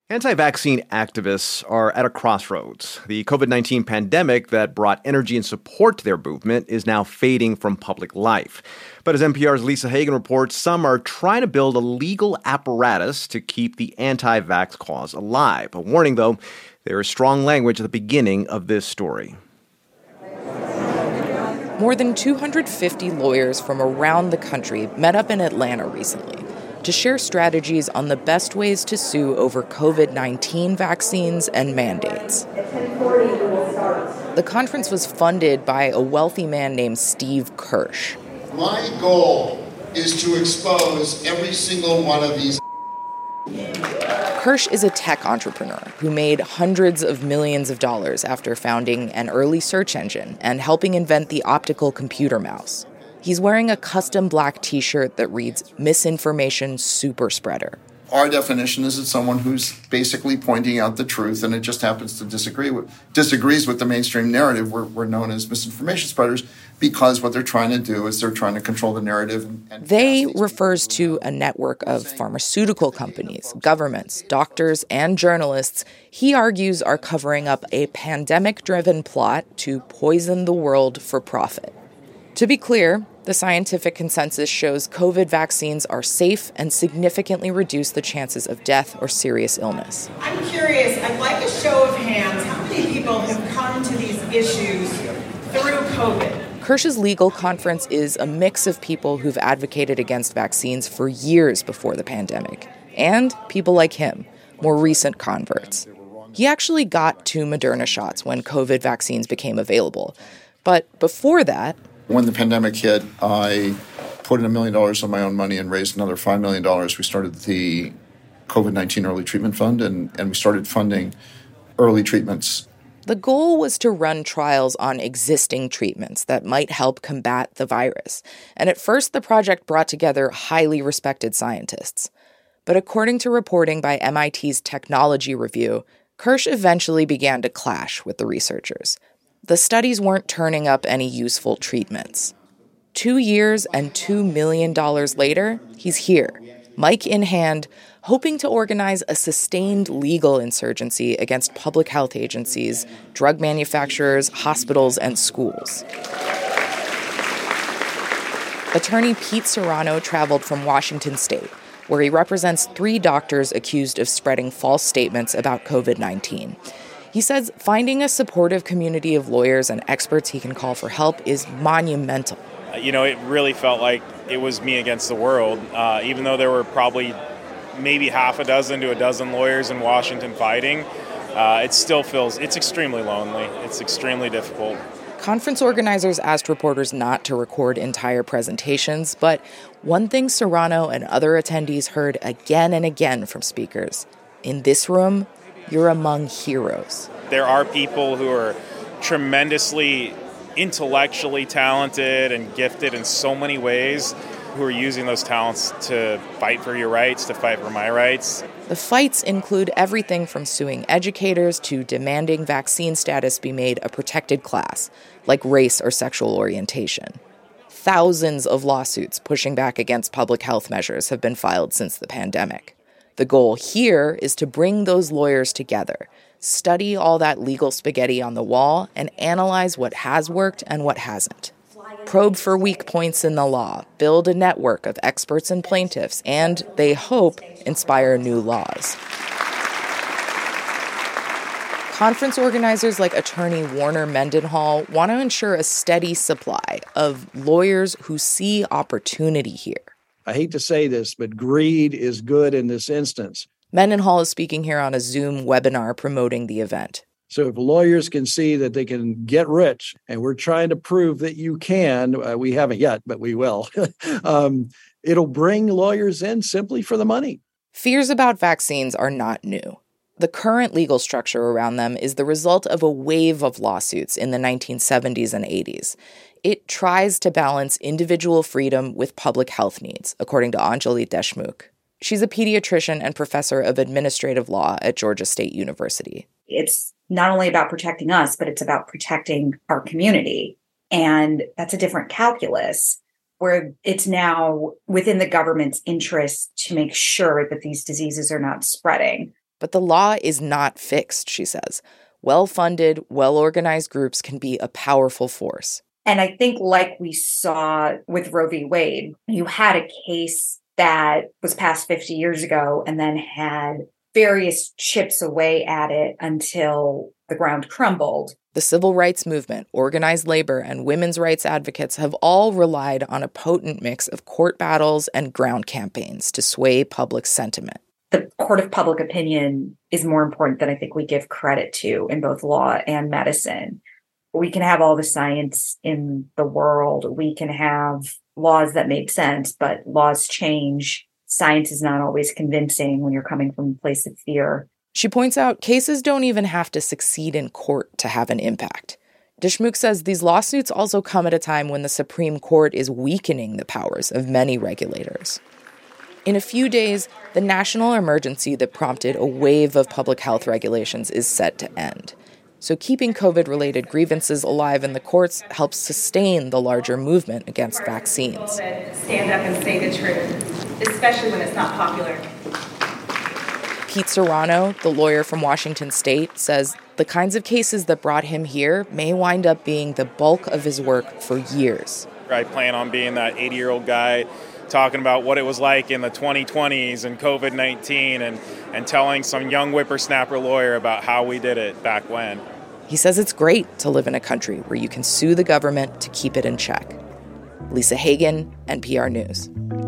Anti-vaccine activists are at a crossroads. The COVID-19 pandemic that brought energy and support to their movement is now fading from public life. But as NPR's Lisa Hagen reports, some are trying to build a legal apparatus to keep the anti-vax cause alive. A warning, though, there is strong language at the beginning of this story. More than 250 lawyers from around the country met up in Atlanta recently to share strategies on the best ways to sue over COVID-19 vaccines and mandates. The conference was funded by a wealthy man named Steve Kirsch. My goal is to expose every single one of these. Kirsch is a tech entrepreneur who made hundreds of millions of dollars after founding an early search engine and helping invent the optical computer mouse. He's wearing a custom black T-shirt that reads Misinformation Super Spreader. Our definition is it's someone who's basically pointing out the truth, and it just happens to disagrees with the mainstream narrative. We're known as misinformation spreaders because what they're trying to do is they're trying to control the narrative. And they refers to a network of pharmaceutical companies, governments, doctors, and journalists he argues are covering up a pandemic-driven plot to poison the world for profit. To be clear, the scientific consensus shows COVID vaccines are safe and significantly reduce the chances of death or serious illness. I'm curious, I'd like a show of hands. How many people have come to these issues through COVID? Kirsch's legal conference is a mix of people who've advocated against vaccines for years before the pandemic, and people like him, more recent converts. He actually got 2 Moderna shots when COVID vaccines became available. But before that, when the pandemic hit, I put in $1 million of my own money and raised another $5 million. We started the COVID-19 Early Treatment Fund, and we started funding early treatments. The goal was to run trials on existing treatments that might help combat the virus. And at first, the project brought together highly respected scientists. But according to reporting by MIT's Technology Review, Kirsch eventually began to clash with the researchers. The studies weren't turning up any useful treatments. 2 years and $2 million later, he's here, mic in hand, hoping to organize a sustained legal insurgency against public health agencies, drug manufacturers, hospitals, and schools. Attorney Pete Serrano traveled from Washington State, where he represents 3 doctors accused of spreading false statements about COVID-19. He says finding a supportive community of lawyers and experts he can call for help is monumental. It really felt like it was me against the world, even though there were probably maybe half a dozen to a dozen lawyers in Washington fighting. It still feels, it's extremely lonely. It's extremely difficult. Conference organizers asked reporters not to record entire presentations, but one thing Serrano and other attendees heard again and again from speakers: in this room, you're among heroes. There are people who are tremendously intellectually talented and gifted in so many ways who are using those talents to fight for your rights, to fight for my rights. The fights include everything from suing educators to demanding vaccine status be made a protected class, like race or sexual orientation. Thousands of lawsuits pushing back against public health measures have been filed since the pandemic. The goal here is to bring those lawyers together, study all that legal spaghetti on the wall, and analyze what has worked and what hasn't. Probe for weak points in the law, build a network of experts and plaintiffs, and, they hope, inspire new laws. Conference organizers like attorney Warner Mendenhall want to ensure a steady supply of lawyers who see opportunity here. I hate to say this, but greed is good in this instance. Mendenhall is speaking here on a Zoom webinar promoting the event. So if lawyers can see that they can get rich, and we're trying to prove that you can, we haven't yet, but we will, it'll bring lawyers in simply for the money. Fears about vaccines are not new. The current legal structure around them is the result of a wave of lawsuits in the 1970s and 80s. It tries to balance individual freedom with public health needs, according to Anjali Deshmukh. She's a pediatrician and professor of administrative law at Georgia State University. It's not only about protecting us, but it's about protecting our community. And that's a different calculus, where it's now within the government's interest to make sure that these diseases are not spreading. But the law is not fixed, she says. Well-funded, well-organized groups can be a powerful force. And I think like we saw with Roe v. Wade, you had a case that was passed 50 years ago and then had various chips away at it until the ground crumbled. The civil rights movement, organized labor, and women's rights advocates have all relied on a potent mix of court battles and ground campaigns to sway public sentiment. The court of public opinion is more important than I think we give credit to in both law and medicine. We can have all the science in the world. We can have laws that make sense, but laws change. Science is not always convincing when you're coming from a place of fear. She points out cases don't even have to succeed in court to have an impact. Deshmukh says these lawsuits also come at a time when the Supreme Court is weakening the powers of many regulators. In a few days, the national emergency that prompted a wave of public health regulations is set to end. So keeping COVID-related grievances alive in the courts helps sustain the larger movement against vaccines. Stand up and say the truth, especially when it's not popular. Pete Serrano, the lawyer from Washington State, says the kinds of cases that brought him here may wind up being the bulk of his work for years. I plan on being that 80-year-old guy talking about what it was like in the 2020s and COVID-19 and telling some young whippersnapper lawyer about how we did it back when. He says it's great to live in a country where you can sue the government to keep it in check. Lisa Hagen, NPR News.